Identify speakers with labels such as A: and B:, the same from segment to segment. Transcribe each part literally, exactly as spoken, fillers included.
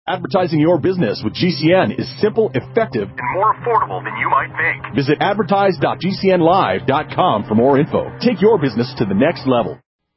A: Advertising your business with G C N is simple, effective,
B: and more affordable than you might think.
A: Visit advertise dot g c n live dot com for more info. Take your business to the next level.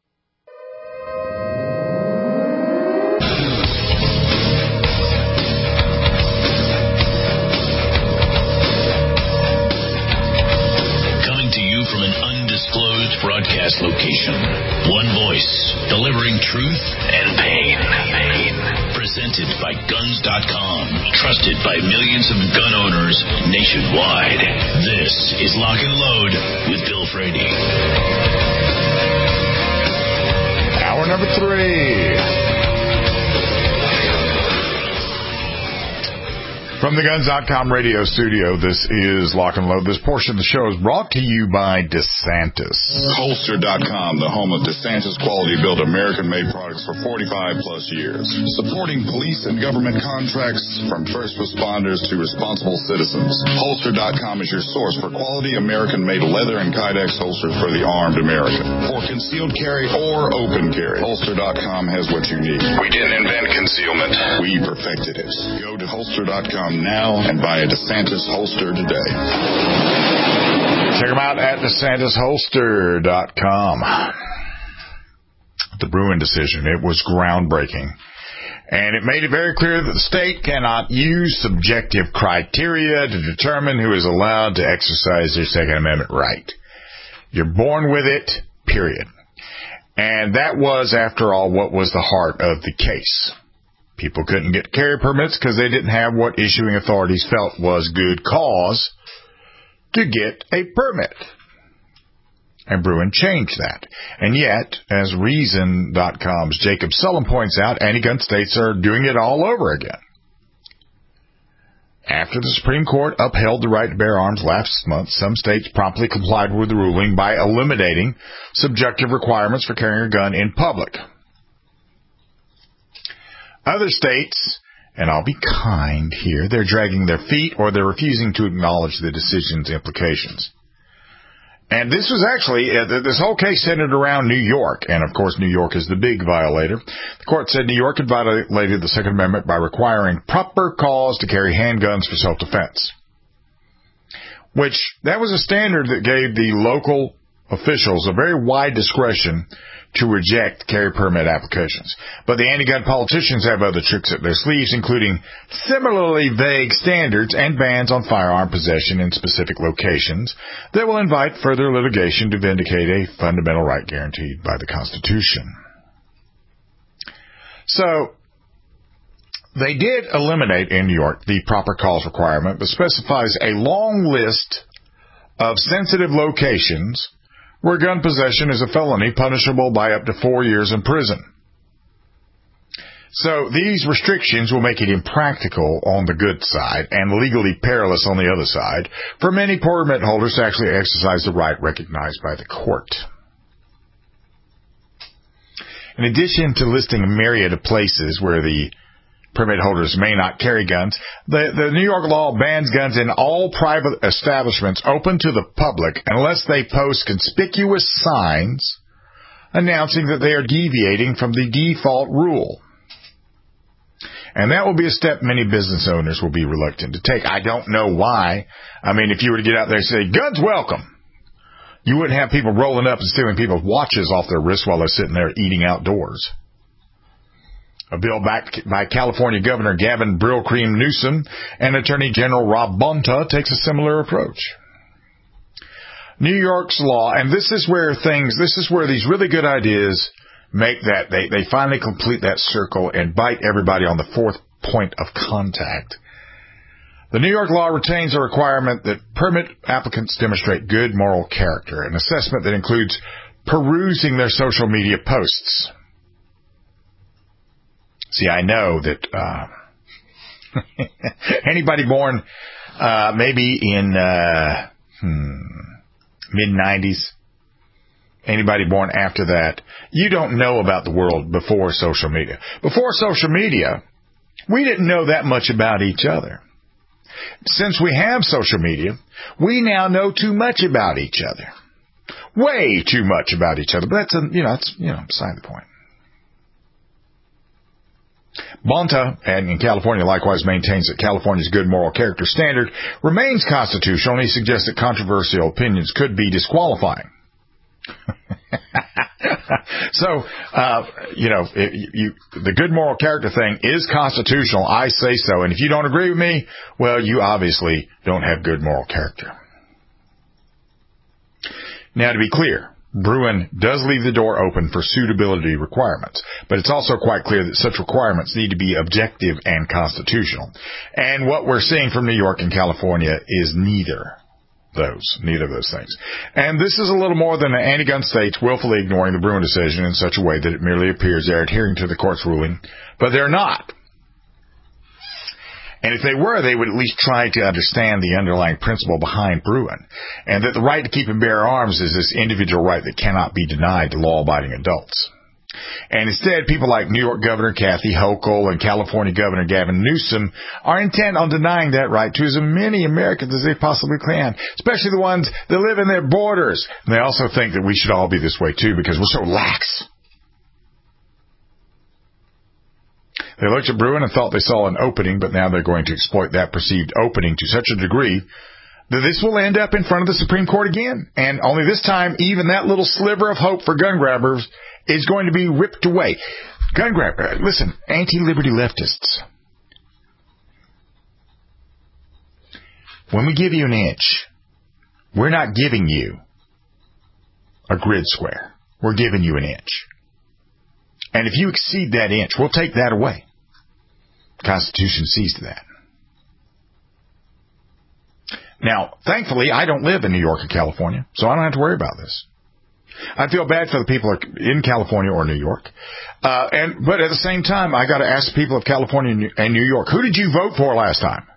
C: Coming to you from an undisclosed broadcast location. One voice, delivering truth and pain. pain. Presented by guns dot com. Trusted by millions of gun owners nationwide. This is Lock and Load with Bill Frady.
D: Hour number three. From the guns dot com radio studio, this is Lock and Load. This portion of the show is brought to you by DeSantis.
E: Holster dot com, the home of DeSantis quality-built American-made products for forty-five plus years. Supporting police and government contracts from first responders to responsible citizens. Holster dot com is your source for quality American-made leather and Kydex holsters for the armed American. For concealed carry or open carry, Holster dot com has what you need. We didn't invent concealment. We perfected it. Go to Holster dot com now and buy a DeSantis holster today.
D: Check them out at DeSantis Holster dot com. The Bruen decision, it was groundbreaking. And it made it very clear that the state cannot use subjective criteria to determine who is allowed to exercise their Second Amendment right. You're born with it, period. And that was, after all, what was the heart of the case. People couldn't get carry permits because they didn't have what issuing authorities felt was good cause to get a permit. And Bruen changed that. And yet, as Reason dot com's Jacob Sullum points out, anti-gun states are doing it all over again. After the Supreme Court upheld the right to bear arms last month, some states promptly complied with the ruling by eliminating subjective requirements for carrying a gun in public. Other states, and I'll be kind here, they're dragging their feet or they're refusing to acknowledge the decision's implications. And this was actually, uh, this whole case centered around New York, and of course New York is the big violator. The court said New York had violated the Second Amendment by requiring proper cause to carry handguns for self-defense. Which, that was a standard that gave the local officials a very wide discretion to reject carry permit applications. But the anti-gun politicians have other tricks up their sleeves, including similarly vague standards and bans on firearm possession in specific locations that will invite further litigation to vindicate a fundamental right guaranteed by the Constitution. So, they did eliminate in New York the proper cause requirement, but specifies a long list of sensitive locations where gun possession is a felony punishable by up to four years in prison. So these restrictions will make it impractical on the good side and legally perilous on the other side for many permit holders to actually exercise the right recognized by the court. In addition to listing a myriad of places where the permit holders may not carry guns, The, the New York law bans guns in all private establishments open to the public unless they post conspicuous signs announcing that they are deviating from the default rule. And that will be a step many business owners will be reluctant to take. I don't know why. I mean, if you were to get out there and say, guns welcome, you wouldn't have people rolling up and stealing people's watches off their wrists while they're sitting there eating outdoors. A bill backed by California Governor Gavin Brillcream Newsom and Attorney General Rob Bonta takes a similar approach. New York's law, and this is where things, this is where these really good ideas make that, they, they finally complete that circle and bite everybody on the fourth point of contact. The New York law retains a requirement that permit applicants demonstrate good moral character, an assessment that includes perusing their social media posts. See, I know that uh, anybody born uh, maybe in uh, hmm, mid nineties, anybody born after that, you don't know about the world before social media. Before social media, we didn't know that much about each other. Since we have social media, we now know too much about each other. Way too much about each other. But that's, a, you know, that's, you know, beside the point. Bonta, and in California, likewise maintains that California's good moral character standard remains constitutional, and he suggests that controversial opinions could be disqualifying. So, uh, you know, it, you, the good moral character thing is constitutional. I say so. And if you don't agree with me, well, you obviously don't have good moral character. Now, to be clear, Bruen does leave the door open for suitability requirements, but it's also quite clear that such requirements need to be objective and constitutional. And what we're seeing from New York and California is neither those, neither of those things. And this is a little more than the anti-gun states willfully ignoring the Bruen decision in such a way that it merely appears they're adhering to the court's ruling, but they're not. And if they were, they would at least try to understand the underlying principle behind Bruen, and that the right to keep and bear arms is this individual right that cannot be denied to law-abiding adults. And instead, people like New York Governor Kathy Hochul and California Governor Gavin Newsom are intent on denying that right to as many Americans as they possibly can, especially the ones that live in their borders. And they also think that we should all be this way, too, because we're so lax. They looked at Bruen and thought they saw an opening, but now they're going to exploit that perceived opening to such a degree that this will end up in front of the Supreme Court again. And only this time, even that little sliver of hope for gun grabbers is going to be ripped away. Gun grabber, listen, anti-liberty leftists. When we give you an inch, we're not giving you a grid square. We're giving you an inch. And if you exceed that inch, we'll take that away. The Constitution sees to that. Now, thankfully, I don't live in New York or California, so I don't have to worry about this. I feel bad for the people in California or New York. Uh, and but at the same time, I got to ask the people of California and New York, who did you vote for last time?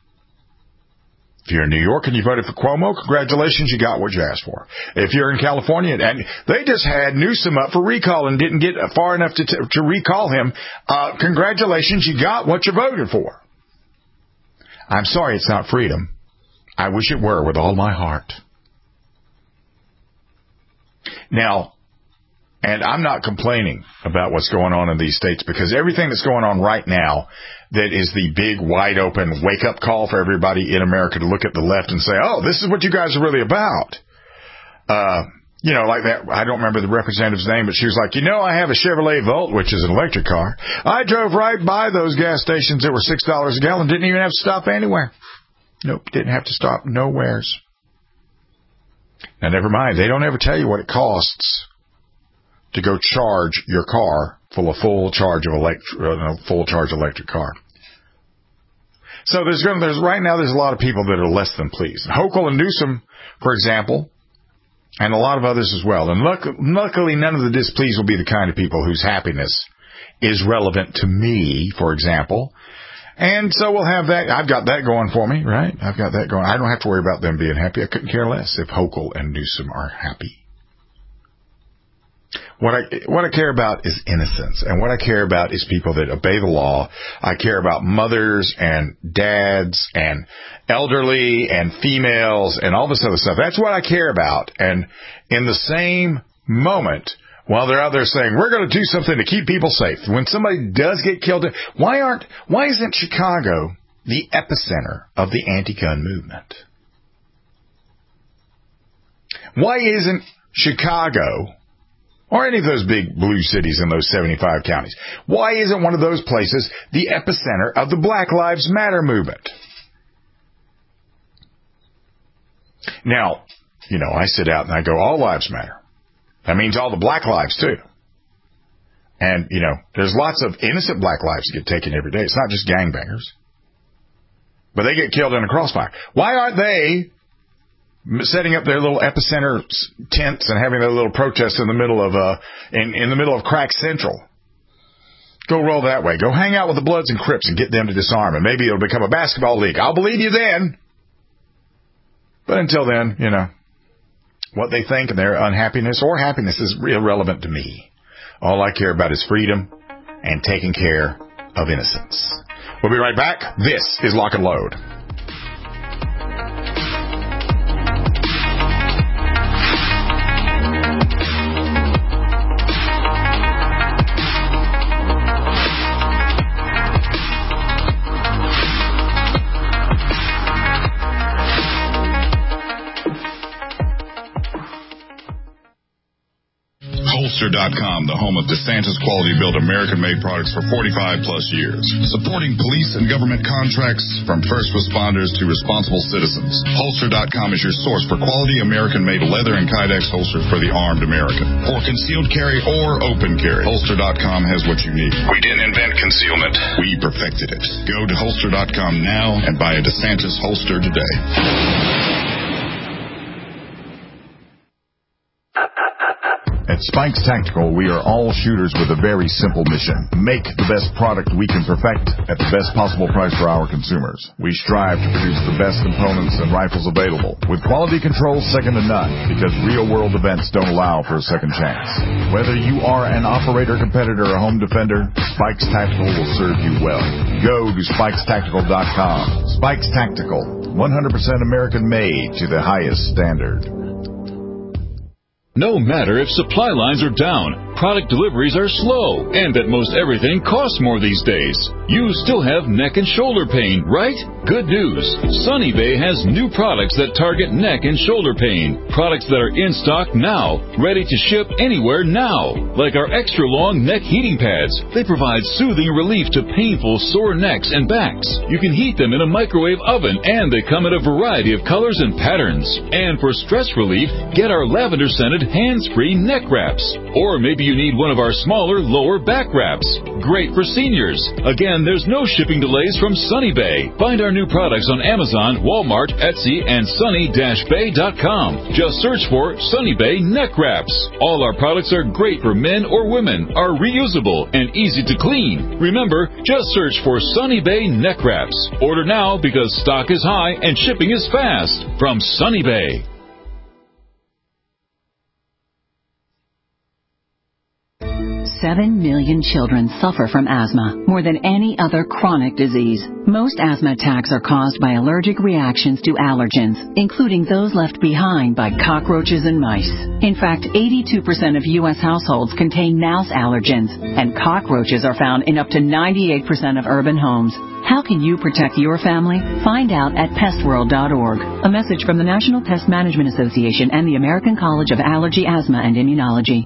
D: If you're in New York and you voted for Cuomo, congratulations, you got what you asked for. If you're in California, and they just had Newsom up for recall and didn't get far enough to, to, to recall him, uh, congratulations, you got what you voted for. I'm sorry it's not freedom. I wish it were with all my heart. Now, and I'm not complaining about what's going on in these states, because everything that's going on right now that is the big, wide-open wake-up call for everybody in America to look at the left and say, oh, this is what you guys are really about. Uh, you know, like that, I don't remember the representative's name, but she was like, you know, I have a Chevrolet Volt, which is an electric car. I drove right by those gas stations that were six dollars a gallon, didn't even have to stop anywhere. Nope, didn't have to stop nowheres. Now, never mind, they don't ever tell you what it costs to go charge your car full of full charge of electric, uh, full charge electric car. So there's going, there's right now there's a lot of people that are less than pleased. Hochul and Newsom, for example, and a lot of others as well. And luck, luckily, none of the displeased will be the kind of people whose happiness is relevant to me, for example. And so we'll have that. I've got that going for me, right? I've got that going. I don't have to worry about them being happy. I couldn't care less if Hochul and Newsom are happy. What I what I care about is innocence, and what I care about is people that obey the law. I care about mothers and dads and elderly and females and all this other stuff. That's what I care about. And in the same moment, while they're out there saying we're going to do something to keep people safe, when somebody does get killed, why aren't why isn't Chicago the epicenter of the anti-gun movement? Why isn't Chicago, or any of those big blue cities in those seventy-five counties, why isn't one of those places the epicenter of the Black Lives Matter movement? Now, you know, I sit out and I go, all lives matter. That means all the black lives, too. And, you know, there's lots of innocent black lives that get taken every day. It's not just gangbangers. But they get killed in a crossfire. Why aren't they setting up their little epicenter tents and having their little protests in the middle of uh in, in the middle of Crack Central? Go roll that way. Go hang out with the Bloods and Crips and get them to disarm, and maybe it'll become a basketball league. I'll believe you then. But until then, you know, what they think and their unhappiness or happiness is irrelevant to me. All I care about is freedom and taking care of innocence. We'll be right back. This is Lock and Load.
E: Holster dot com, the home of DeSantis quality-built American-made products for forty-five plus years. Supporting police and government contracts from first responders to responsible citizens. Holster dot com is your source for quality American-made leather and Kydex holsters for the armed American. For concealed carry or open carry, Holster dot com has what you need.
B: We didn't invent concealment.
E: We perfected it. Go to Holster dot com now and buy a DeSantis holster today.
D: At Spikes Tactical, we are all shooters with a very simple mission. Make the best product we can perfect at the best possible price for our consumers. We strive to produce the best components and rifles available, with quality control second to none, because real-world events don't allow for a second chance. Whether you are an operator, competitor, or home defender, Spikes Tactical will serve you well. Go to Spikes Tactical dot com. Spikes Tactical, one hundred percent American-made to the highest standard.
F: No matter if supply lines are down, product deliveries are slow, and that most everything costs more these days, you still have neck and shoulder pain, right? Good news. Sunny Bay has new products that target neck and shoulder pain. Products that are in stock now, ready to ship anywhere now. Like our extra long neck heating pads. They provide soothing relief to painful sore necks and backs. You can heat them in a microwave oven, and they come in a variety of colors and patterns. And for stress relief, get our lavender scented hands-free neck wraps. Or maybe you need one of our smaller lower back wraps. Great for seniors. Again, there's no shipping delays from Sunny Bay. Find our new products on Amazon, Walmart, Etsy, and sunny dash bay dot com. Just search for Sunny Bay neck wraps. All our products are great for men or women, are reusable, and easy to clean. Remember, just search for Sunny Bay neck wraps. Order now because stock is high and shipping is fast. From Sunny Bay.
G: Seven million children suffer from asthma, more than any other chronic disease. Most asthma attacks are caused by allergic reactions to allergens, including those left behind by cockroaches and mice. In fact, eighty-two percent of U S households contain mouse allergens, and cockroaches are found in up to ninety-eight percent of urban homes. How can you protect your family? Find out at pest world dot org. A message from the National Pest Management Association and the American College of Allergy, Asthma, and Immunology.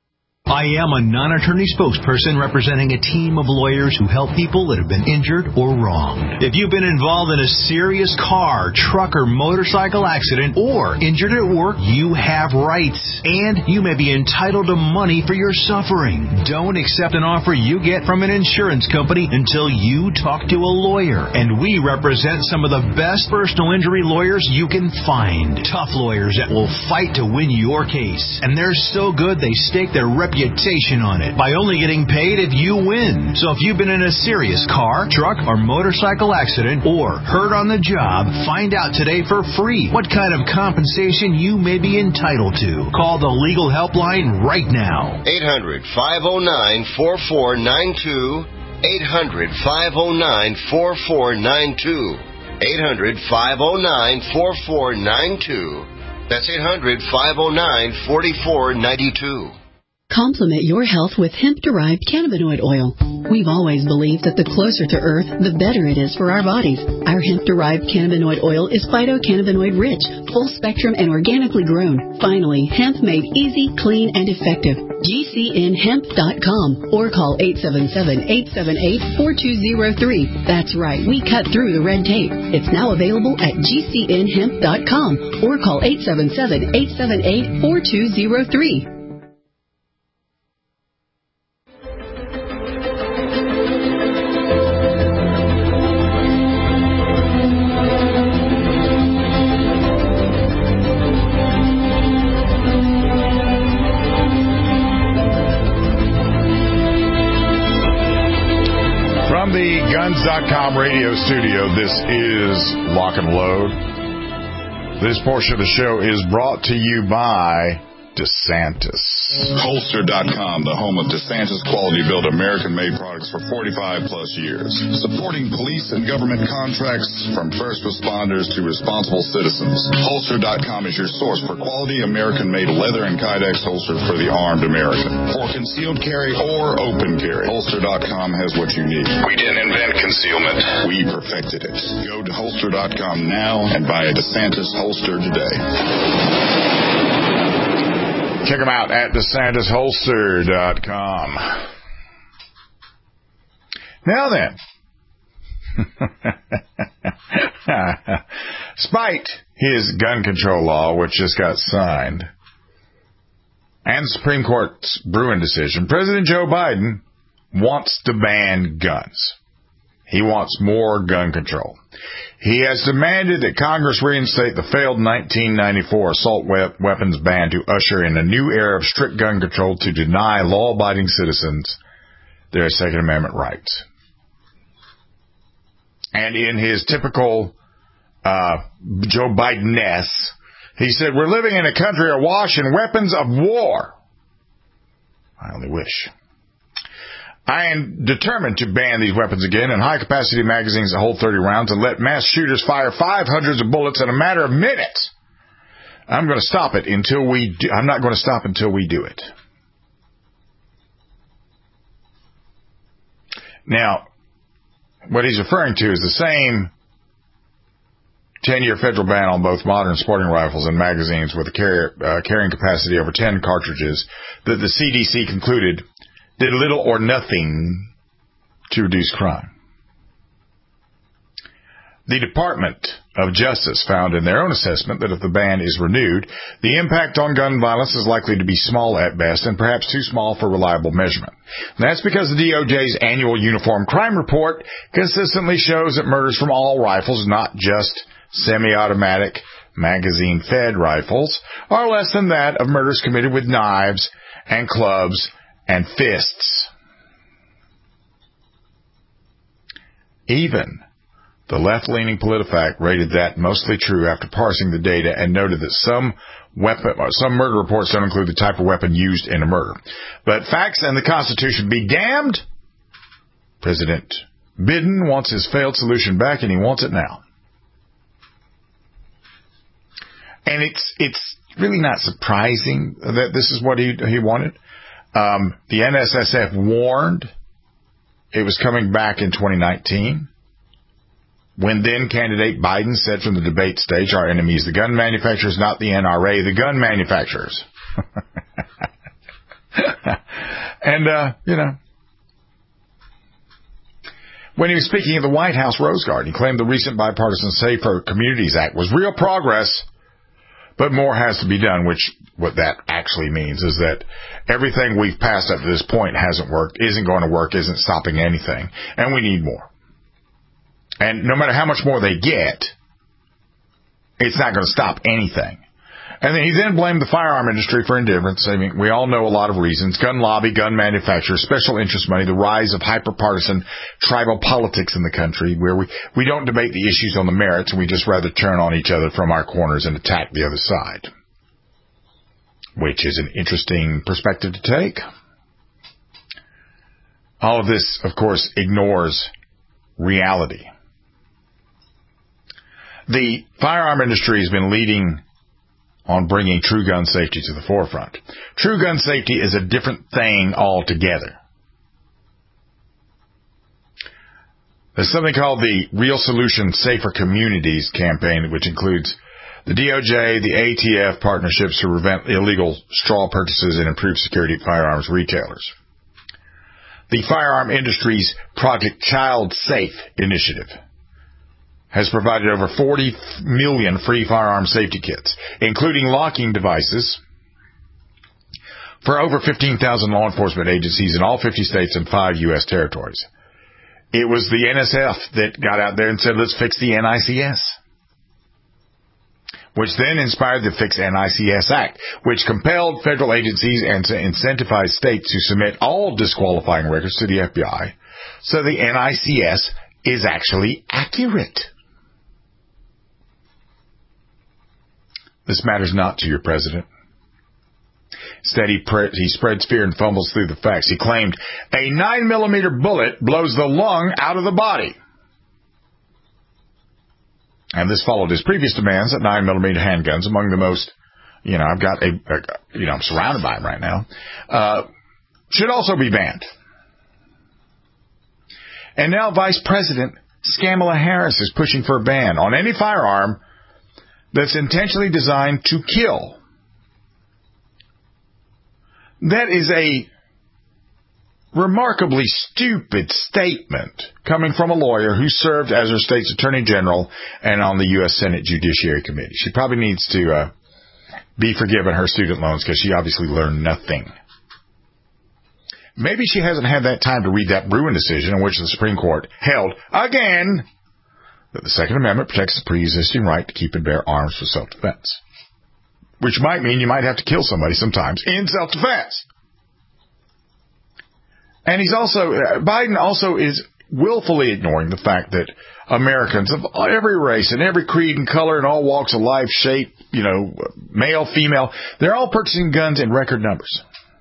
H: I am a non-attorney spokesperson representing a team of lawyers who help people that have been injured or wronged. If you've been involved in a serious car, truck, or motorcycle accident or injured at work, you have rights, and you may be entitled to money for your suffering. Don't accept an offer you get from an insurance company until you talk to a lawyer, and we represent some of the best personal injury lawyers you can find. Tough lawyers that will fight to win your case, and they're so good they stake their reputation reputation on it by only getting paid if you win. So if you've been in a serious car, truck, or motorcycle accident or hurt on the job, find out today for free what kind of compensation you may be entitled to. Call the legal helpline right now.
I: eight hundred, five oh nine, four four nine two. eight hundred, five oh nine, four four nine two. eight hundred, five oh nine, four four nine two. That's eight hundred, five oh nine, four four nine two.
J: Complement your health with hemp-derived cannabinoid oil. We've always believed that the closer to Earth, the better it is for our bodies. Our hemp-derived cannabinoid oil is phytocannabinoid-rich, full-spectrum, and organically grown. Finally, hemp made easy, clean, and effective. G C N hemp dot com or call eight seven seven, eight seven eight, four two zero three. That's right, we cut through the red tape. It's now available at G C N hemp dot com or call eight seven seven, eight seven eight, four two zero three.
D: From the Guns dot com radio studio, this is Lock and Load. This portion of the show is brought to you by DeSantis.
E: Holster dot com, the home of DeSantis quality-built American-made products for forty-five plus years. Supporting police and government contracts from first responders to responsible citizens. Holster dot com is your source for quality American-made leather and Kydex holsters for the armed American. For concealed carry or open carry, Holster dot com has what you need.
B: We didn't invent concealment.
E: We perfected it. Go to Holster dot com now and buy a DeSantis holster today.
D: Check them out at DeSantis Holster dot com. Now then, despite his gun control law, which just got signed, and the Supreme Court's Bruin decision, President Joe Biden wants to ban guns. He wants more gun control. He has demanded that Congress reinstate the failed nineteen ninety-four assault weapons ban to usher in a new era of strict gun control to deny law-abiding citizens their Second Amendment rights. And in his typical uh, Joe Biden-ness, he said, we're living in a country awash in weapons of war. I only wish. I am determined to ban these weapons again in high-capacity magazines that hold thirty rounds and let mass shooters fire five hundreds of bullets in a matter of minutes. I'm going to stop it until we do, I'm not going to stop until we do it. Now, what he's referring to is the same ten-year federal ban on both modern sporting rifles and magazines with a carrier, uh, carrying capacity over ten cartridges that the C D C concluded did little or nothing to reduce crime. The Department of Justice found in their own assessment that if the ban is renewed, the impact on gun violence is likely to be small at best and perhaps too small for reliable measurement. And that's because the D O J's annual Uniform Crime Report consistently shows that murders from all rifles, not just semi-automatic magazine-fed rifles, are less than that of murders committed with knives and clubs and fists. Even the left-leaning PolitiFact rated that mostly true after parsing the data and noted that some weapon, some murder reports don't include the type of weapon used in a murder. But facts and the Constitution be damned. President Biden wants his failed solution back, and he wants it now. And it's it's really not surprising that this is what he he wanted. Um, the N S S F warned it was coming back in twenty nineteen. When then-candidate Biden said from the debate stage, our enemy is the gun manufacturers, not the N R A, the gun manufacturers. and, uh, you know, when he was speaking at the White House Rose Garden, he claimed the recent bipartisan Safer Communities Act was real progress, but more has to be done, which what that actually means is that everything we've passed up to this point hasn't worked, isn't going to work, isn't stopping anything, and we need more. And no matter how much more they get, it's not going to stop anything. And then he then blamed the firearm industry for indifference. I mean, we all know a lot of reasons. Gun lobby, gun manufacturers, special interest money, the rise of hyper-partisan tribal politics in the country where we, we don't debate the issues on the merits and we just rather turn on each other from our corners and attack the other side. Which is an interesting perspective to take. All of this, of course, ignores reality. The firearm industry has been leading on bringing true gun safety to the forefront. True gun safety is a different thing altogether. There's something called the Real Solution Safer Communities campaign, which includes the D O J, the A T F partnerships to prevent illegal straw purchases and improve security at firearms retailers. The firearm industry's Project Child Safe initiative has provided over forty million free firearm safety kits, including locking devices, for over fifteen thousand law enforcement agencies in all fifty states and five U S territories. It was the N S F that got out there and said, let's fix the N I C S, which then inspired the Fix N I C S Act, which compelled federal agencies and to incentivize states to submit all disqualifying records to the F B I, so the N I C S is actually accurate. This matters not to your president. Instead, he, pre- he spreads fear and fumbles through the facts. He claimed a nine millimeter bullet blows the lung out of the body. And this followed his previous demands that nine millimeter handguns, among the most, you know, I've got a, a you know, I'm surrounded by them right now, uh, should also be banned. And now Vice President Kamala Harris is pushing for a ban on any firearm that's intentionally designed to kill. That is a remarkably stupid statement coming from a lawyer who served as her state's attorney general and on the U S Senate Judiciary Committee. She probably needs to uh, be forgiven her student loans because she obviously learned nothing. Maybe she hasn't had that time to read that Bruin decision in which the Supreme Court held, again, that the Second Amendment protects the pre-existing right to keep and bear arms for self-defense. Which might mean you might have to kill somebody sometimes in self-defense. And he's also, uh, Biden also is willfully ignoring the fact that Americans of every race and every creed and color and all walks of life, shape, you know, male, female, they're all purchasing guns in record numbers.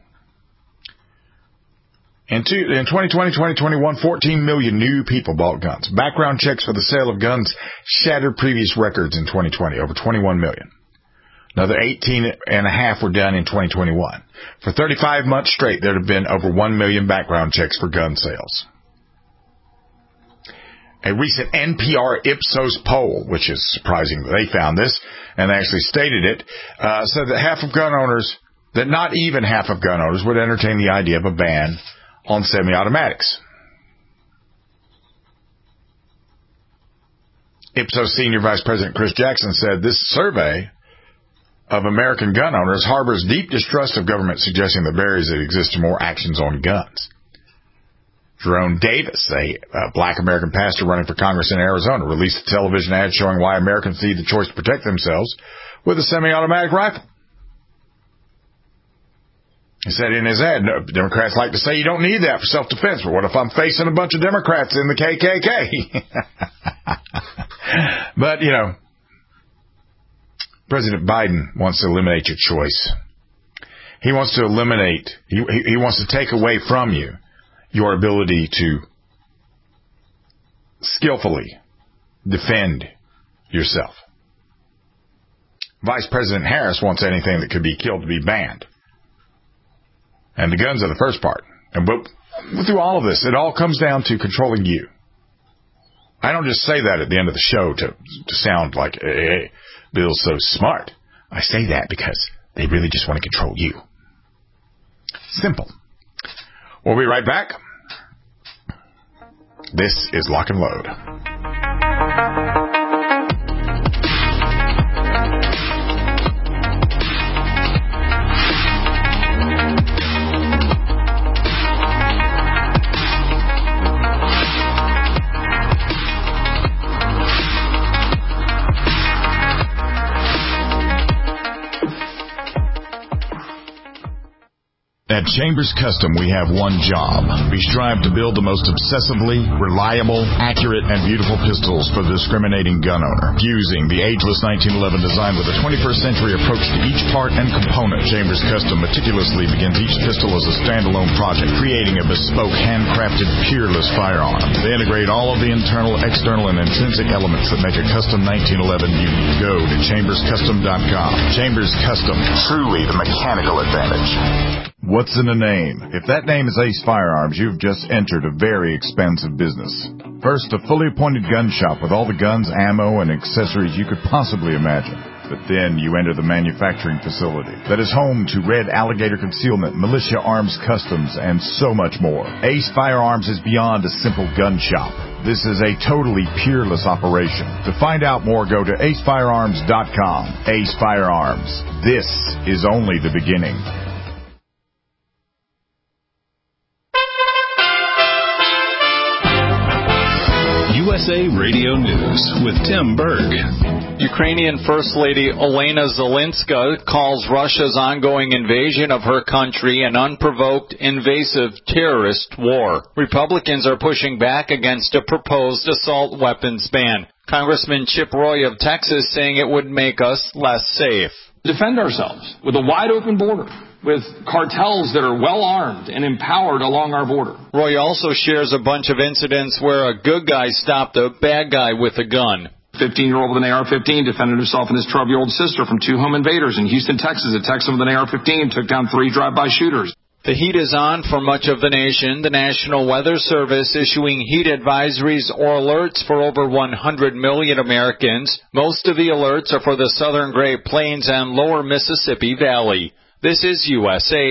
D: In, two, in twenty twenty, twenty twenty-one, fourteen million new people bought guns. Background checks for the sale of guns shattered previous records in twenty twenty, over twenty-one million. Another eighteen and a half were done in twenty twenty-one. For thirty-five months straight, there have been over one million background checks for gun sales. A recent N P R Ipsos poll, which is surprising that they found this, and they actually stated it, uh, said that half of gun owners, that not even half of gun owners would entertain the idea of a ban on semi-automatics. Ipsos Senior Vice President Chris Jackson said this survey of American gun owners harbors deep distrust of government, suggesting the barriers that exist to more actions on guns. Jerome Davis, a uh, black American pastor running for Congress in Arizona, released a television ad showing why Americans need the choice to protect themselves with a semi-automatic rifle. He said in his ad, no, Democrats like to say you don't need that for self-defense, but what if I'm facing a bunch of Democrats in the K K K? But, you know, President Biden wants to eliminate your choice. He wants to eliminate, he, he, he wants to take away from you your ability to skillfully defend yourself. Vice President Harris wants anything that could be killed to be banned. And the guns are the first part. And but through all of this, it all comes down to controlling you. I don't just say that at the end of the show to, to sound like, hey, Bill's so smart. I say that because they really just want to control you. Simple. We'll be right back. This is Lock and Load. At Chambers Custom, we have one job. We strive to build the most obsessively reliable, accurate, and beautiful pistols for the discriminating gun owner. Fusing the ageless nineteen eleven design with a twenty-first century approach to each part and component, Chambers Custom meticulously begins each pistol as a standalone project, creating a bespoke, handcrafted, peerless firearm. They integrate all of the internal, external, and intrinsic elements that make a custom nineteen eleven unique. Go to chambers custom dot com. Chambers Custom, truly the mechanical advantage.
K: What's in a name? If that name is Ace Firearms, you've just entered a very expensive business. First, a fully appointed gun shop with all the guns, ammo, and accessories you could possibly imagine. But then you enter the manufacturing facility that is home to Red Alligator Concealment, Militia Arms Customs, and so much more. Ace Firearms is beyond a simple gun shop. This is a totally peerless operation. To find out more, go to ace firearms dot com. Ace Firearms. This is only the beginning.
C: U S A Radio News with Tim Berg.
L: Ukrainian First Lady Olena Zelenska calls Russia's ongoing invasion of her country an unprovoked, invasive terrorist war. Republicans are pushing back against a proposed assault weapons ban. Congressman Chip Roy of Texas saying it would make us less safe.
M: Defend ourselves with a wide-open border, with cartels that are well-armed and empowered along our border.
L: Roy also shares a bunch of incidents where a good guy stopped a bad guy with a gun.
M: fifteen-year-old with an A R fifteen defended himself and his twelve-year-old sister from two home invaders in Houston, Texas. A Texan with an A R fifteen took down three drive-by shooters.
L: The heat is on for much of the nation. The National Weather Service issuing heat advisories or alerts for over one hundred million Americans. Most of the alerts are for the southern Great Plains and lower Mississippi Valley. This is U S A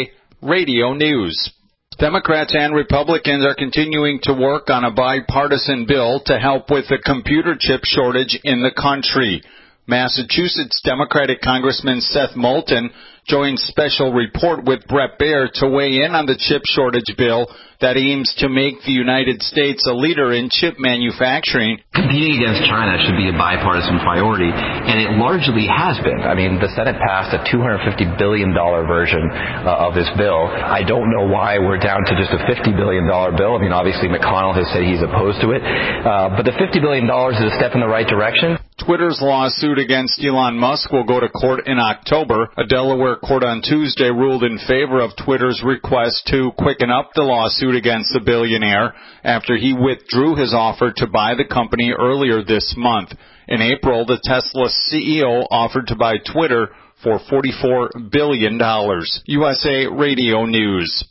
L: Radio News. Democrats and Republicans are continuing to work on a bipartisan bill to help with the computer chip shortage in the country. Massachusetts Democratic Congressman Seth Moulton joined Special Report with Brett Baer to weigh in on the chip shortage bill that aims to make the United States a leader in chip manufacturing.
N: Competing against China should be a bipartisan priority, and it largely has been. I mean, the Senate passed a two hundred fifty billion dollars version uh, of this bill. I don't know why we're down to just a fifty billion dollars bill. I mean, obviously McConnell has said he's opposed to it, uh, but the fifty billion dollars is a step in the right direction.
L: Twitter's lawsuit against Elon Musk will go to court in October. A Delaware court on Tuesday ruled in favor of Twitter's request to quicken up the lawsuit against the billionaire after he withdrew his offer to buy the company earlier this month. In April, the Tesla C E O offered to buy Twitter for forty-four billion dollars. U S A Radio News.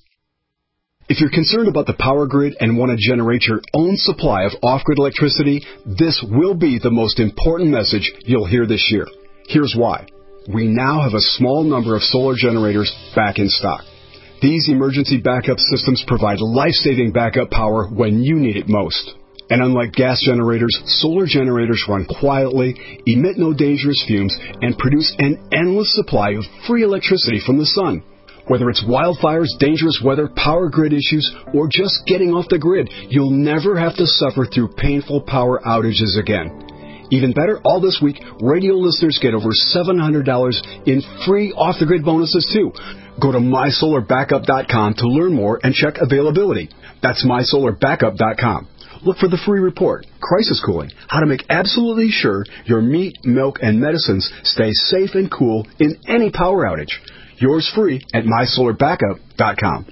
O: If you're concerned about the power grid and want to generate your own supply of off-grid electricity, this will be the most important message you'll hear this year. Here's why. We now have a small number of solar generators back in stock. These emergency backup systems provide life-saving backup power when you need it most. And unlike gas generators, solar generators run quietly, emit no dangerous fumes, and produce an endless supply of free electricity from the sun. Whether it's wildfires, dangerous weather, power grid issues, or just getting off the grid, you'll never have to suffer through painful power outages again. Even better, all this week, radio listeners get over seven hundred dollars in free off-the-grid bonuses, too. Go to my solar backup dot com to learn more and check availability. That's my solar backup dot com. Look for the free report, Crisis Cooling, how to make absolutely sure your meat, milk, and medicines stay safe and cool in any power outage. Yours free at my solar backup dot com.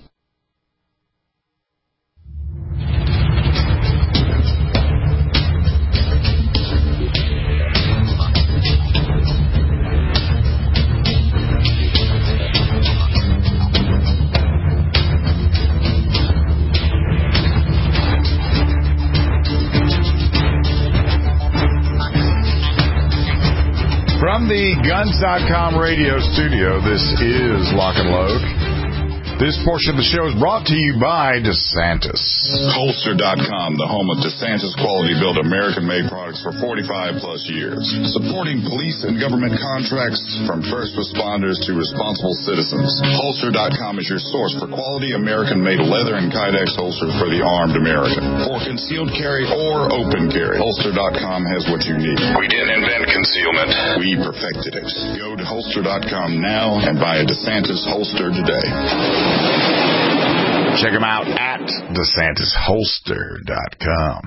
D: From the Guns dot com radio studio, this is Lock and Load. This portion of the show is brought to you by DeSantis.
E: Holster dot com, the home of DeSantis quality-built American-made products for forty-five plus years. Supporting police and government contracts from first responders to responsible citizens. Holster dot com is your source for quality American-made leather and Kydex holsters for the armed American. For concealed carry or open carry, Holster dot com has what you need.
B: We didn't invent concealment.
E: We perfected it. Go to Holster dot com now and buy a DeSantis holster today.
D: Check them out at DeSantis Holster dot com.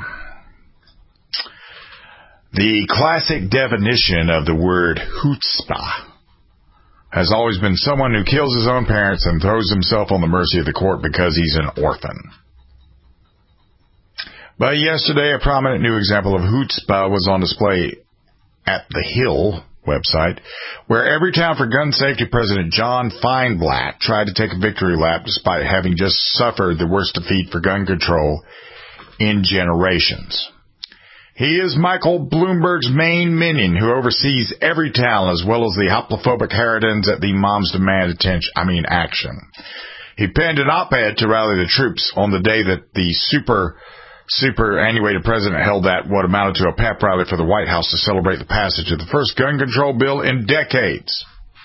D: The classic definition of the word chutzpah has always been someone who kills his own parents and throws himself on the mercy of the court because he's an orphan. But yesterday, a prominent new example of chutzpah was on display at the Hill website, where Everytown for Gun Safety President John Feinblatt tried to take a victory lap despite having just suffered the worst defeat for gun control in generations. He is Michael Bloomberg's main minion who oversees Everytown as well as the hoplophobic harridans at the Moms Demand Attention, I mean Action. He penned an op-ed to rally the troops on the day that the super superannuated president held that what amounted to a pep rally for the White House to celebrate the passage of the first gun control bill in decades.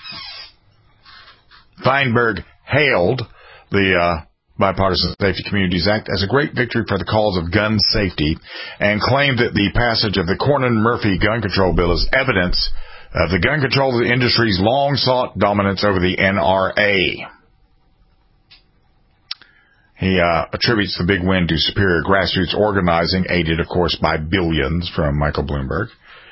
D: Feinberg hailed the uh, Bipartisan Safety Communities Act as a great victory for the cause of gun safety and claimed that the passage of the Cornyn-Murphy gun control bill is evidence of the gun control industry's long-sought dominance over the N R A. He uh, attributes the big win to superior grassroots organizing, aided, of course, by billions from Michael Bloomberg.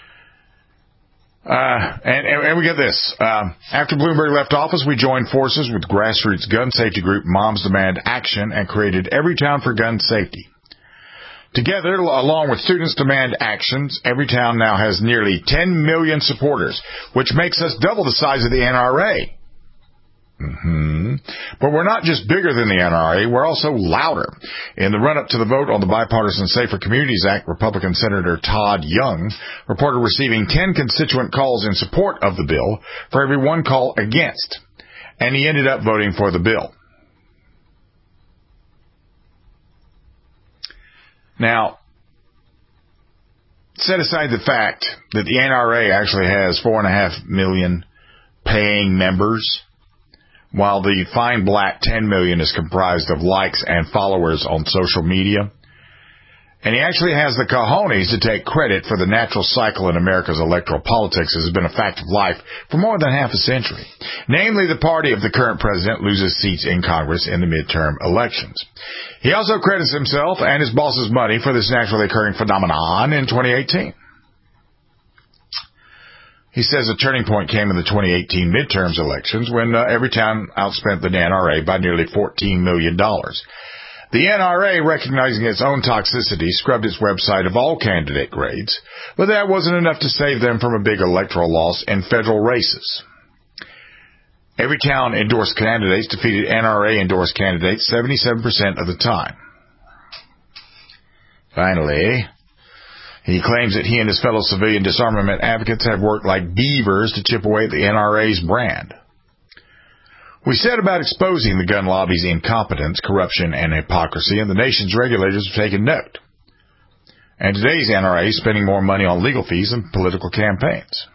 D: Uh, and, and, and we get this. Uh, after Bloomberg left office, we joined forces with grassroots gun safety group Moms Demand Action and created Everytown for Gun Safety. Together, along with Students Demand Actions, Everytown now has nearly ten million supporters, which makes us double the size of the N R A. Mm-hmm. But we're not just bigger than the N R A, we're also louder. In the run-up to the vote on the Bipartisan Safer Communities Act, Republican Senator Todd Young reported receiving ten constituent calls in support of the bill for every one call against, and he ended up voting for the bill. Now, set aside the fact that the N R A actually has four and a half million paying members, while the Fine Black ten million is comprised of likes and followers on social media. And he actually has the cojones to take credit for the natural cycle in America's electoral politics as has been a fact of life for more than half a century. Namely, the party of the current president loses seats in Congress in the midterm elections. He also credits himself and his boss's money for this naturally occurring phenomenon in twenty eighteen. He says a turning point came in the twenty eighteen midterms elections when uh, Everytown outspent the N R A by nearly fourteen million dollars. The N R A, recognizing its own toxicity, scrubbed its website of all candidate grades, but that wasn't enough to save them from a big electoral loss in federal races. Everytown endorsed candidates defeated N R A endorsed candidates seventy-seven percent of the time. Finally, he claims that he and his fellow civilian disarmament advocates have worked like beavers to chip away at the N R A's brand. We said about exposing the gun lobby's incompetence, corruption, and hypocrisy, and the nation's regulators have taken note. And today's N R A is spending more money on legal fees than political campaigns.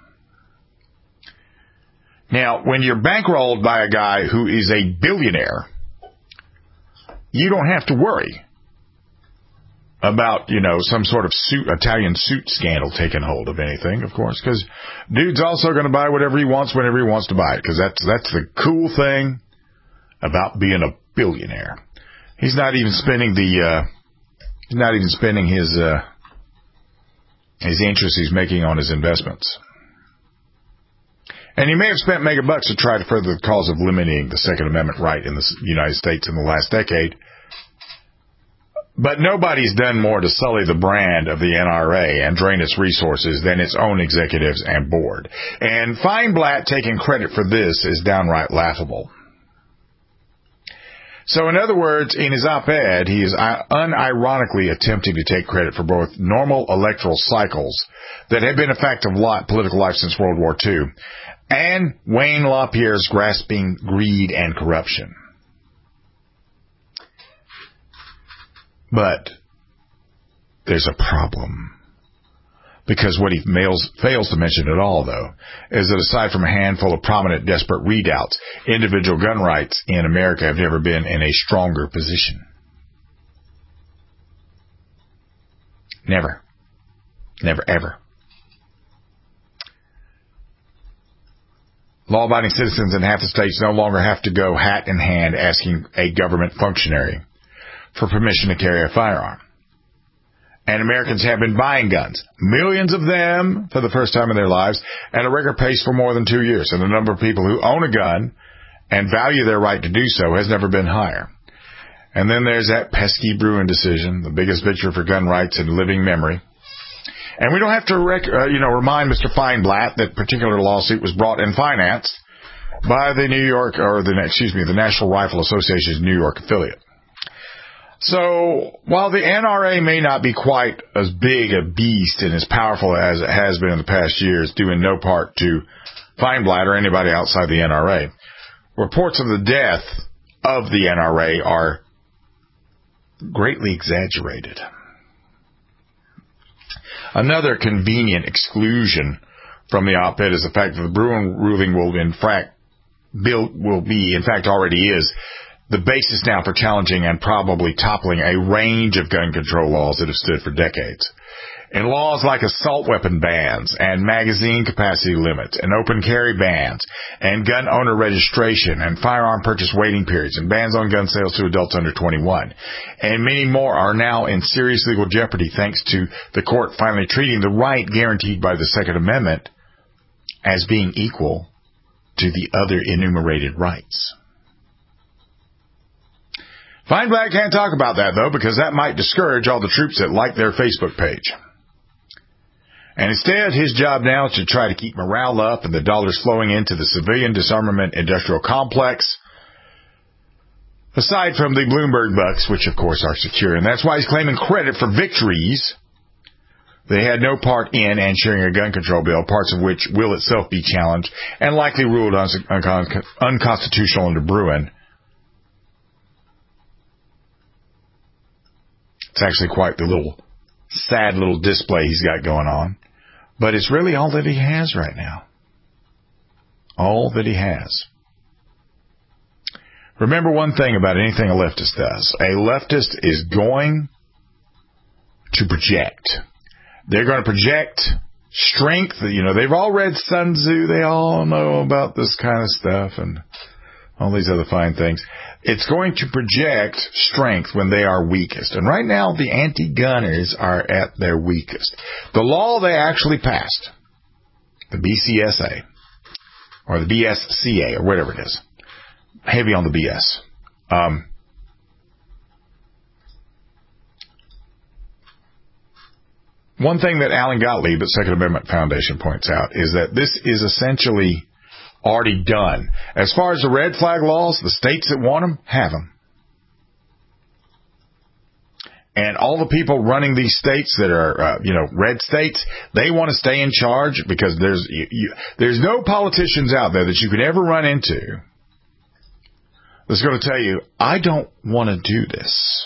D: Now, when you're bankrolled by a guy who is a billionaire, you don't have to worry about, you know, some sort of suit, Italian suit scandal taking hold of anything, of course, because dude's also going to buy whatever he wants whenever he wants to buy it, because that's that's the cool thing about being a billionaire. He's not even spending the, uh, he's not even spending his, uh, his interest he's making on his investments. And he may have spent mega bucks to try to further the cause of limiting the Second Amendment right in the United States in the last decade. But nobody's done more to sully the brand of the N R A and drain its resources than its own executives and board. And Feinblatt taking credit for this is downright laughable. So in other words, in his op-ed, he is unironically attempting to take credit for both normal electoral cycles that have been a fact of life, political life since World War Two, and Wayne LaPierre's grasping greed and corruption. But there's a problem. Because what he mails, fails to mention at all, though, is that aside from a handful of prominent desperate readouts, individual gun rights in America have never been in a stronger position. Never. Never, ever. Law-abiding citizens in half the states no longer have to go hat in hand asking a government functionary for permission to carry a firearm. And Americans have been buying guns, millions of them for the first time in their lives, at a record pace for more than two years. And the number of people who own a gun and value their right to do so has never been higher. And then there's that pesky Bruen decision, the biggest victory for gun rights in living memory. And we don't have to, rec- uh, you know, remind Mister Feinblatt that particular lawsuit was brought and financed by the New York, or the excuse me, the National Rifle Association's New York affiliate. So, while the N R A may not be quite as big a beast and as powerful as it has been in the past years, due in no part to Feinblatt or anybody outside the N R A, reports of the death of the N R A are greatly exaggerated. Another convenient exclusion from the op-ed is the fact that the Bruen ruling will in fact build, will be, in fact already is, the basis now for challenging and probably toppling a range of gun control laws that have stood for decades. And laws like assault weapon bans and magazine capacity limits and open carry bans and gun owner registration and firearm purchase waiting periods and bans on gun sales to adults under twenty-one. And many more are now in serious legal jeopardy thanks to the court finally treating the right guaranteed by the Second Amendment as being equal to the other enumerated rights. Feinblatt can't talk about that, though, because that might discourage all the troops that like their Facebook page. And instead, his job now is to try to keep morale up and the dollars flowing into the civilian disarmament industrial complex, aside from the Bloomberg bucks, which, of course, are secure. And that's why he's claiming credit for victories they had no part in and sharing a gun control bill, parts of which will itself be challenged and likely ruled un- un- unconstitutional under Bruen. It's actually quite the little sad little display he's got going on. But it's really all that he has right now. All that he has. Remember one thing about anything a leftist does. A leftist is going to project. They're going to project strength. You know, they've all read Sun Tzu. They all know about this kind of stuff and all these other fine things. It's going to project strength when they are weakest. And right now, the anti-gunners are at their weakest. The law they actually passed, the B C S A, or the B S C A, or whatever it is, heavy on the B S. Um, one thing that Alan Gottlieb at Second Amendment Foundation points out is that this is essentially already done. As far as the red flag laws, the states that want them, have them. And all the people running these states that are, uh, you know, red states, they want to stay in charge because there's you, you, there's no politicians out there that you could ever run into that's going to tell you, I don't want to do this.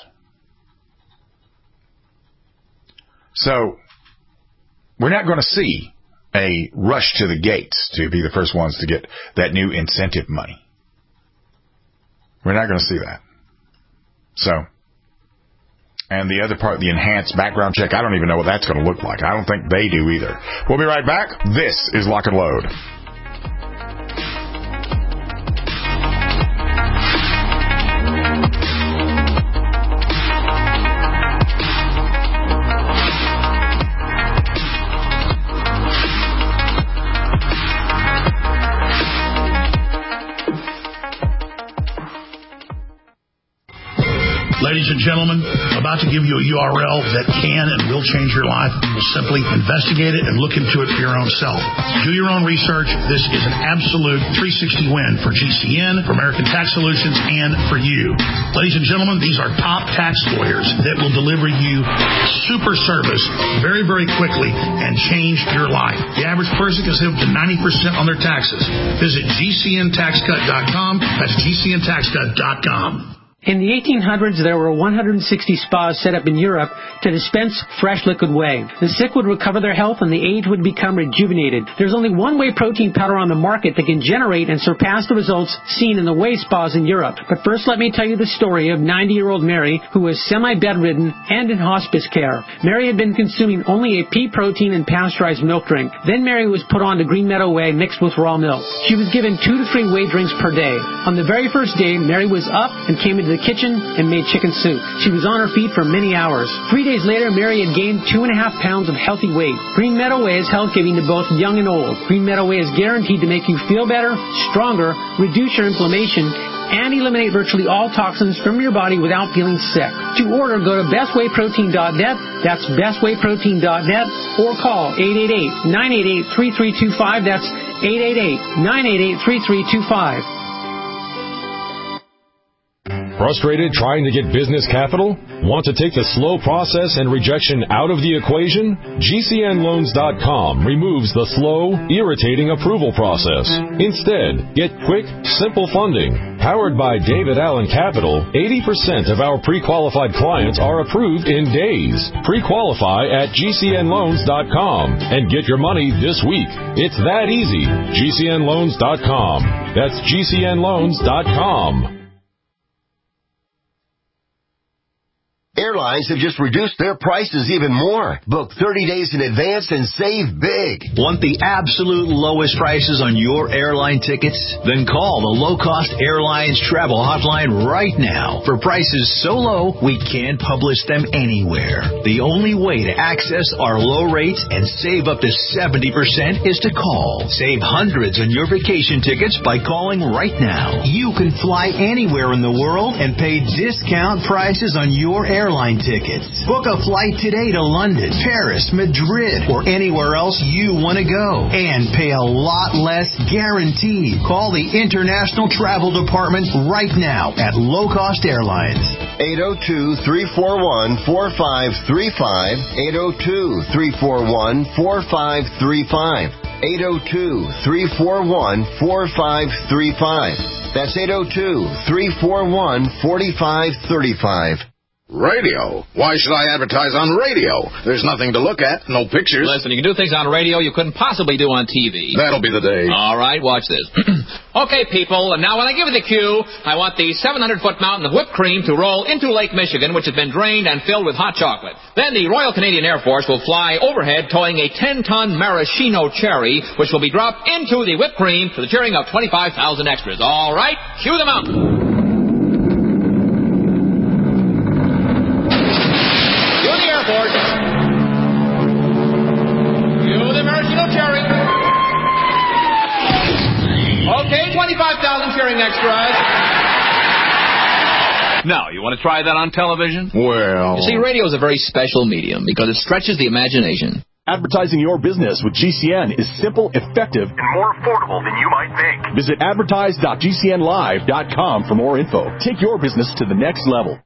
D: So, we're not going to see a rush to the gates to be the first ones to get that new incentive money. We're not going to see that. So, and the other part, the enhanced background check, I don't even know what that's going to look like. I don't think they do either. We'll be right back. This is Lock and Load.
P: Ladies and gentlemen, I'm about to give you a U R L that can and will change your life. You'll simply investigate it and look into it for your own self. Do your own research. This is an absolute three sixty win for G C N, for American Tax Solutions, and for you. Ladies and gentlemen, these are top tax lawyers that will deliver you super service very, very quickly and change your life. The average person can save up to ninety percent on their taxes. Visit G C N tax cut dot com. That's G C N tax cut dot com.
Q: In the eighteen hundreds, there were one hundred sixty spas set up in Europe to dispense fresh liquid whey. The sick would recover their health and the aged would become rejuvenated. There's only one whey protein powder on the market that can generate and surpass the results seen in the whey spas in Europe. But first, let me tell you the story of ninety-year-old Mary, who was semi-bedridden and in hospice care. Mary had been consuming only a pea protein and pasteurized milk drink. Then Mary was put on to Green Meadow Whey mixed with raw milk. She was given two to three whey drinks per day. On the very first day, Mary was up and came into the kitchen and made chicken soup. She was on her feet for many hours. Three days later, Mary had gained two and a half pounds of healthy weight. Green Meadow Whey is health-giving to both young and old. Green Meadow Whey is guaranteed to make you feel better, stronger, reduce your inflammation, and eliminate virtually all toxins from your body without feeling sick. To order, go to best whey protein dot net. That's best whey protein dot net, or call eight eight eight, nine eight eight, three three two five. That's eight eight eight, nine eight eight, three three two five.
R: Frustrated trying to get business capital? Want to take the slow process and rejection out of the equation? G C N loans dot com removes the slow, irritating approval process. Instead, get quick, simple funding. Powered by David Allen Capital, eighty percent of our pre-qualified clients are approved in days. Pre-qualify at G C N loans dot com and get your money this week. It's that easy. G C N loans dot com. That's G C N loans dot com.
I: Airlines have just reduced their prices even more. Book thirty days in advance and save big.
H: Want the absolute lowest prices on your airline tickets? Then call the Low Cost Airlines Travel Hotline right now. For prices so low, we can't publish them anywhere. The only way to access our low rates and save up to seventy percent is to call. Save hundreds on your vacation tickets by calling right now. You can fly anywhere in the world and pay discount prices on your airline airline tickets. Book a flight today to London, Paris, Madrid, or anywhere else you want to go. And pay a lot less guaranteed. Call the International Travel Department right now at Low Cost Airlines.
I: eight oh two, three four one, four five three five. eight oh two, three four one, four five three five. eight oh two, three four one, four five three five. That's eight oh two, three four one, four five three five.
E: Radio? Why should I advertise on radio? There's nothing to look at, no pictures.
S: Listen, you can do things on radio you couldn't possibly do on T V.
E: That'll be the day.
S: All right, watch this. Okay, people, and now when I give you the cue, I want the seven hundred foot mountain of whipped cream to roll into Lake Michigan, which has been drained and filled with hot chocolate. Then the Royal Canadian Air Force will fly overhead towing a ten ton maraschino cherry, which will be dropped into the whipped cream to the cheering of twenty-five thousand extras. All right, cue the mountain. Okay, twenty-five thousand cheering extras. Now, you want to try that on television?
E: Well...
S: You see, radio is a very special medium because it stretches the imagination.
A: Advertising your business with G C N is simple, effective, and more affordable than you might think. Visit advertise dot g c n live dot com for more info. Take your business to the next level.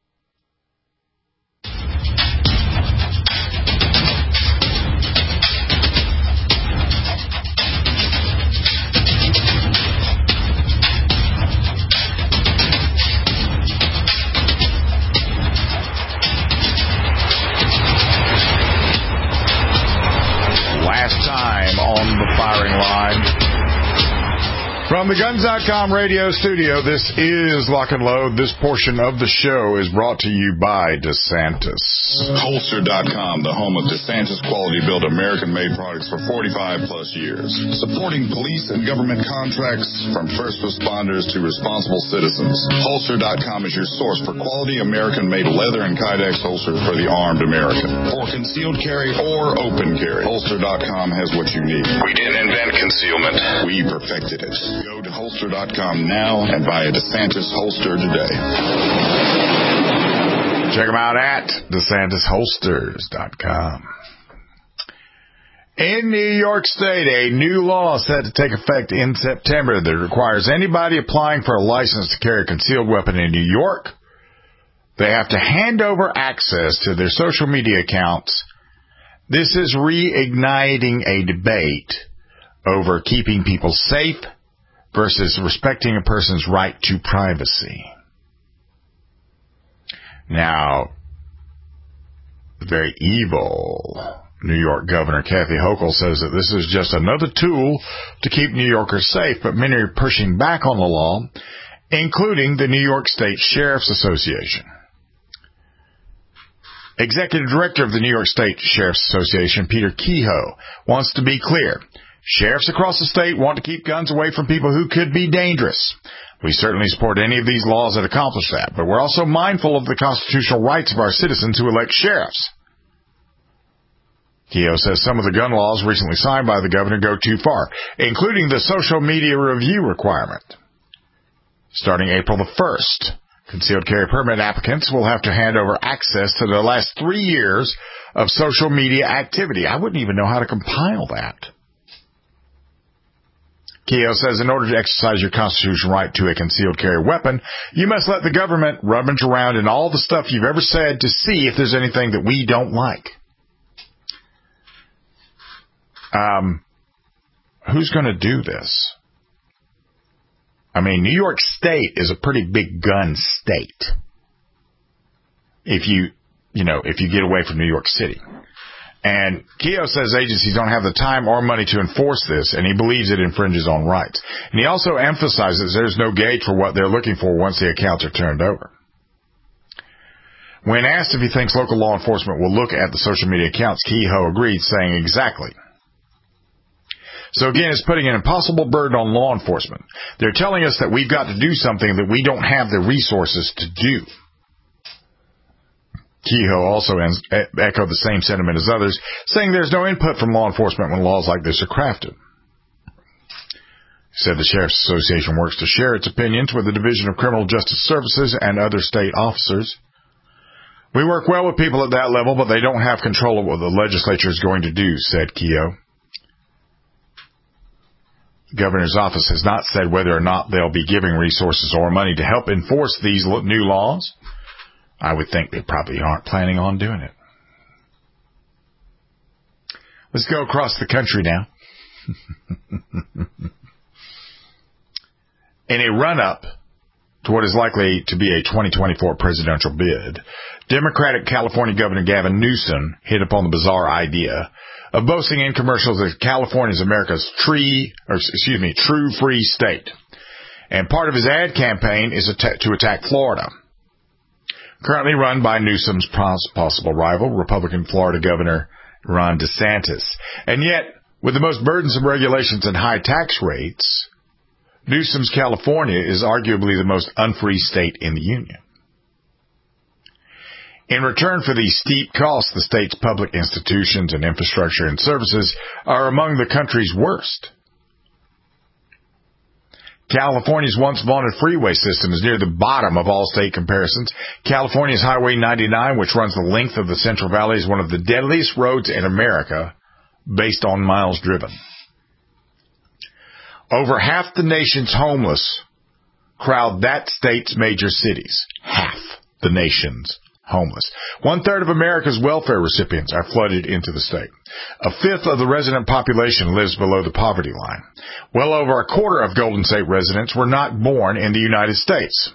D: From the Guns dot com radio studio, this is Lock and Load. This portion of the show is brought to you by DeSantis.
E: Holster dot com, the home of DeSantis quality-built American-made products for forty-five plus years. Supporting police and government contracts from first responders to responsible citizens. Holster dot com is your source for quality American-made leather and Kydex holsters for the armed American. For concealed carry or open carry, Holster dot com has what you need.
B: We didn't invent concealment.
E: We perfected it. Go to Holster dot com now and buy a DeSantis holster today.
D: Check them out at DeSantis Holsters dot com. In New York State, a new law set to take effect in September that requires anybody applying for a license to carry a concealed weapon in New York, they have to hand over access to their social media accounts. This is reigniting a debate over keeping people safe versus respecting a person's right to privacy. Now, the very evil New York Governor Kathy Hochul says that this is just another tool to keep New Yorkers safe, but many are pushing back on the law, including the New York State Sheriff's Association. Executive Director of the New York State Sheriff's Association, Peter Kehoe, wants to be clear. Sheriffs across the state want to keep guns away from people who could be dangerous. We certainly support any of these laws that accomplish that, but we're also mindful of the constitutional rights of our citizens who elect sheriffs. Kehoe says some of the gun laws recently signed by the governor go too far, including the social media review requirement. Starting April the first, concealed carry permit applicants will have to hand over access to the last three years of social media activity. I wouldn't even know how to compile that. Kehoe says in order to exercise your constitutional right to a concealed carry weapon, you must let the government rummage around in all the stuff you've ever said to see if there's anything that we don't like. Um, who's going to do this? I mean, New York State is a pretty big gun state. If you, you know, if you get away from New York City. And Kehoe says agencies don't have the time or money to enforce this, and he believes it infringes on rights. And he also emphasizes there's no gauge for what they're looking for once the accounts are turned over. When asked if he thinks local law enforcement will look at the social media accounts, Kehoe agreed, saying exactly. So again, it's putting an impossible burden on law enforcement. They're telling us that we've got to do something that we don't have the resources to do. Kehoe also echoed the same sentiment as others, saying there's no input from law enforcement when laws like this are crafted. He said the Sheriff's Association works to share its opinions with the Division of Criminal Justice Services and other state officers. We work well with people at that level, but they don't have control of what the legislature is going to do, said Kehoe. The governor's office has not said whether or not they'll be giving resources or money to help enforce these new laws. I would think they probably aren't planning on doing it. Let's go across the country now. In a run-up to what is likely to be a twenty twenty-four presidential bid, Democratic California Governor Gavin Newsom hit upon the bizarre idea of boasting in commercials that California is America's tree, or excuse me, true free state. And part of his ad campaign is to attack Florida, currently run by Newsom's possible rival, Republican Florida Governor Ron DeSantis. And yet, with the most burdensome regulations and high tax rates, Newsom's California is arguably the most unfree state in the union. In return for these steep costs, the state's public institutions and infrastructure and services are among the country's worst. California's once vaunted freeway system is near the bottom of all state comparisons. California's Highway ninety-nine, which runs the length of the Central Valley, is one of the deadliest roads in America based on miles driven. Over half the nation's homeless crowd that state's major cities. Half the nation's homeless. One-third of America's welfare recipients are flooded into the state. A fifth of the resident population lives below the poverty line. Well over a quarter of Golden State residents were not born in the United States.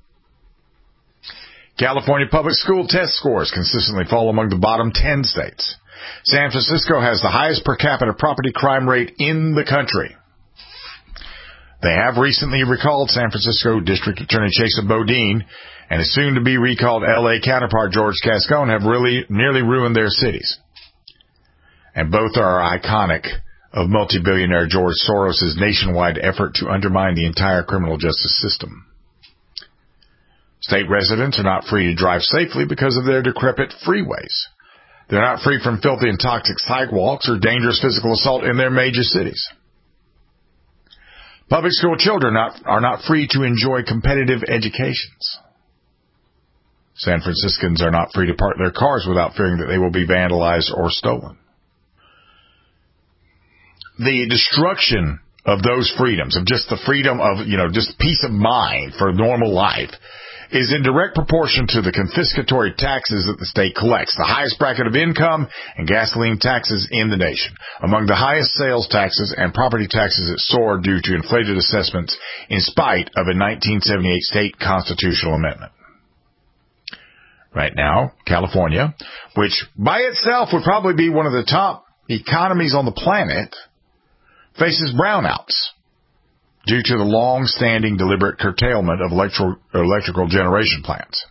D: California public school test scores consistently fall among the bottom ten states. San Francisco has the highest per capita property crime rate in the country. They have recently recalled San Francisco District Attorney Chesa Boudin and his soon-to-be recalled L A counterpart George Gascon have really nearly ruined their cities. And both are iconic of multi-billionaire George Soros' nationwide effort to undermine the entire criminal justice system. State residents are not free to drive safely because of their decrepit freeways. They're not free from filthy and toxic sidewalks or dangerous physical assault in their major cities. Public school children not, are not free to enjoy competitive educations. San Franciscans are not free to park their cars without fearing that they will be vandalized or stolen. The destruction of those freedoms, of just the freedom of, you know, just peace of mind for normal life, is in direct proportion to the confiscatory taxes that the state collects, the highest bracket of income and gasoline taxes in the nation. Among the highest sales taxes and property taxes that soar due to inflated assessments in spite of a nineteen seventy-eight state constitutional amendment. Right now, California, which by itself would probably be one of the top economies on the planet, faces brownouts due to the long-standing deliberate curtailment of electro- electrical generation plants.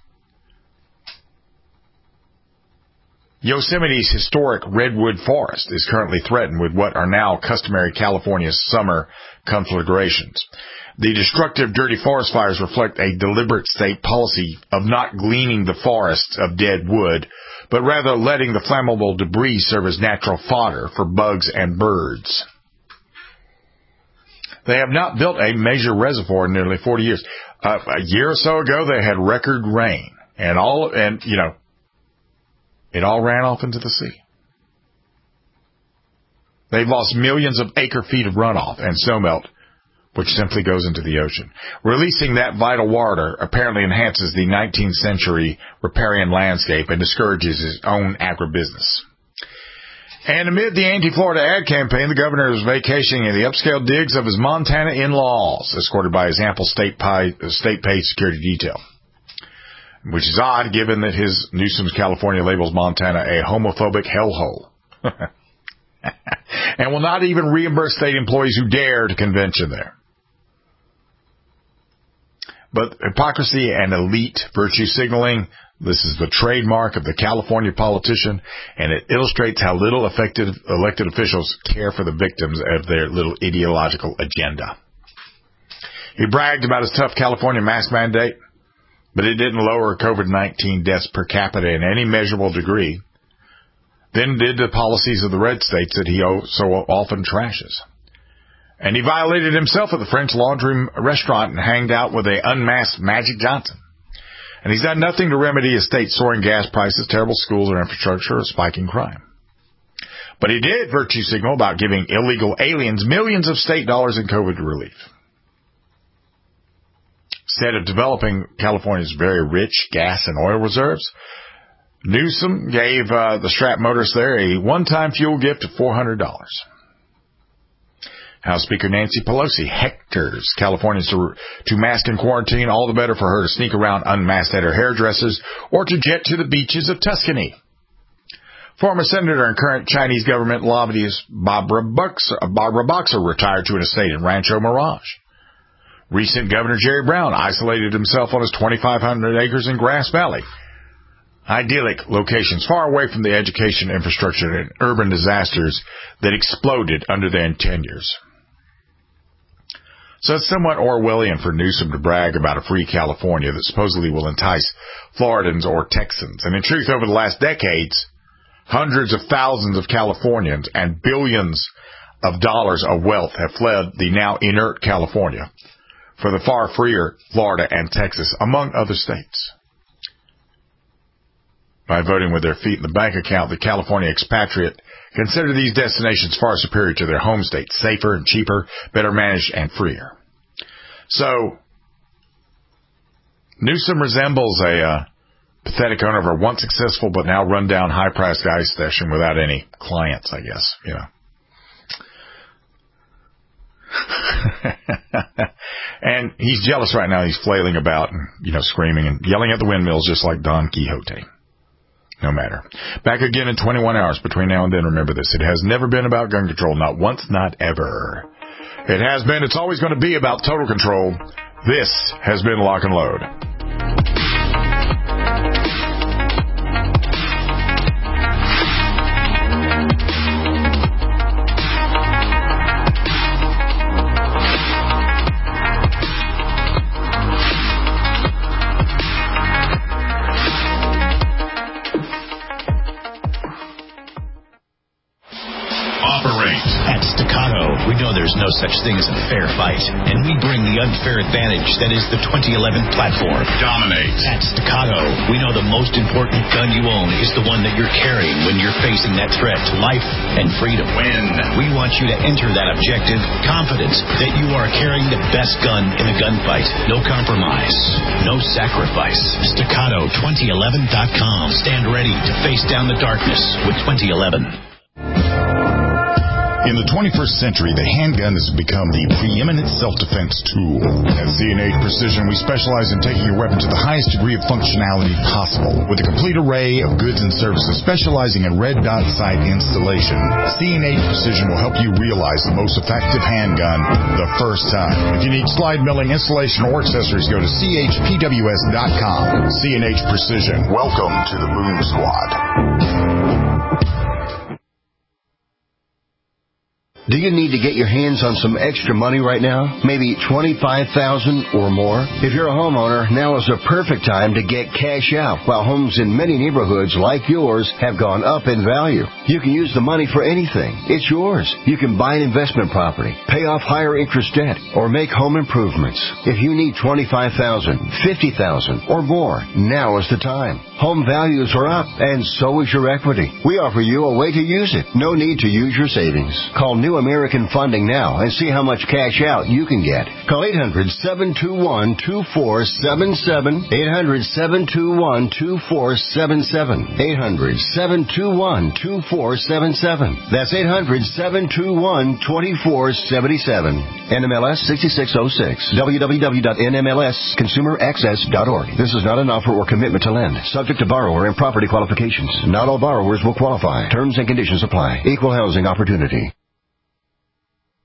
D: Yosemite's historic redwood forest is currently threatened with what are now customary California summer conflagrations. The destructive dirty forest fires reflect a deliberate state policy of not gleaning the forests of dead wood, but rather letting the flammable debris serve as natural fodder for bugs and birds. They have not built a major reservoir in nearly forty years. Uh, a year or so ago, they had record rain, and all, and you know, it all ran off into the sea. They've lost millions of acre feet of runoff and snowmelt, which simply goes into the ocean. Releasing that vital water apparently enhances the nineteenth century riparian landscape and discourages its own agribusiness. And amid the anti-Florida ad campaign, the governor is vacationing in the upscale digs of his Montana in-laws, escorted by his ample state-paid state security detail. Which is odd, given that his Newsom's California labels Montana a homophobic hellhole. And will not even reimburse state employees who dare to convention there. But hypocrisy and elite virtue signaling, this is the trademark of the California politician, and it illustrates how little effective elected officials care for the victims of their little ideological agenda. He bragged about his tough California mask mandate, but it didn't lower COVID nineteen deaths per capita in any measurable degree. Then did the policies of the red states that he so often trashes. And he violated himself at the French Laundry restaurant and hanged out with a unmasked Magic Johnson. And he's done nothing to remedy a state's soaring gas prices, terrible schools or infrastructure, or spiking crime. But he did virtue signal about giving illegal aliens millions of state dollars in COVID relief. Instead of developing California's very rich gas and oil reserves, Newsom gave uh, the strapped motorists there a one-time fuel gift of four hundred dollars. House Speaker Nancy Pelosi hectors Californians to, to mask and quarantine, all the better for her to sneak around unmasked at her hairdressers or to jet to the beaches of Tuscany. Former Senator and current Chinese government lobbyist Barbara Boxer, Barbara Boxer retired to an estate in Rancho Mirage. Recent Governor Jerry Brown isolated himself on his twenty-five hundred acres in Grass Valley. Idyllic locations far away from the education infrastructure and urban disasters that exploded under their tenures. So it's somewhat Orwellian for Newsom to brag about a free California that supposedly will entice Floridans or Texans. And in truth, over the last decades, hundreds of thousands of Californians and billions of dollars of wealth have fled the now inert California for the far freer Florida and Texas, among other states. By voting with their feet in the bank account, the California expatriate consider these destinations far superior to their home states, safer and cheaper, better managed and freer. So, Newsom resembles a uh, pathetic owner of a once successful but now run-down high-priced ice station without any clients, I guess, you know. And he's jealous right now. He's flailing about and, you know, screaming and yelling at the windmills just like Don Quixote. No matter. Back again in twenty-one hours. Between now and then, remember this. It has never been about gun control. Not once, not ever. It has been. It's always going to be about total control. This has been Lock and Load.
C: There's no such thing as a fair fight, and we bring the unfair advantage that is the twenty eleven platform.
E: Dominate.
C: At Staccato, we know the most important gun you own is the one that you're carrying when you're facing that threat to life and freedom.
E: Win.
C: We want you to enter that objective confident that you are carrying the best gun in the gunfight. No compromise, no sacrifice. Staccato twenty eleven dot com. Stand ready to face down the darkness with twenty eleven.
E: In the twenty-first century, the handgun has become the preeminent self-defense tool. At C and H Precision, we specialize in taking your weapon to the highest degree of functionality possible. With a complete array of goods and services specializing in red dot sight installation, C and H Precision will help you realize the most effective handgun the first time. If you need slide milling, installation, or accessories, go to C H P W S dot com. C and H Precision. Welcome to the Boom Squad.
I: Do you need to get your hands on some extra money right now? Maybe twenty-five thousand dollars or more? If you're a homeowner, now is the perfect time to get cash out. While homes in many neighborhoods like yours have gone up in value, you can use the money for anything. It's yours. You can buy an investment property, pay off higher interest debt, or make home improvements. If you need twenty-five thousand dollars, fifty thousand dollars, or more, now is the time. Home values are up, and so is your equity. We offer you a way to use it. No need to use your savings. Call New American Funding now and see how much cash out you can get. Call eight hundred, seven two one, two four seven seven, eight hundred, seven two one, two four seven seven, eight hundred, seven two one, two four seven seven. That's eight hundred, seven two one, two four seven seven. N M L S sixty-six oh six. w w w dot n m l s consumer access dot org. This is not an offer or commitment to lend. Subject to borrower and property qualifications. Not all borrowers will qualify. Terms and conditions apply. Equal housing opportunity.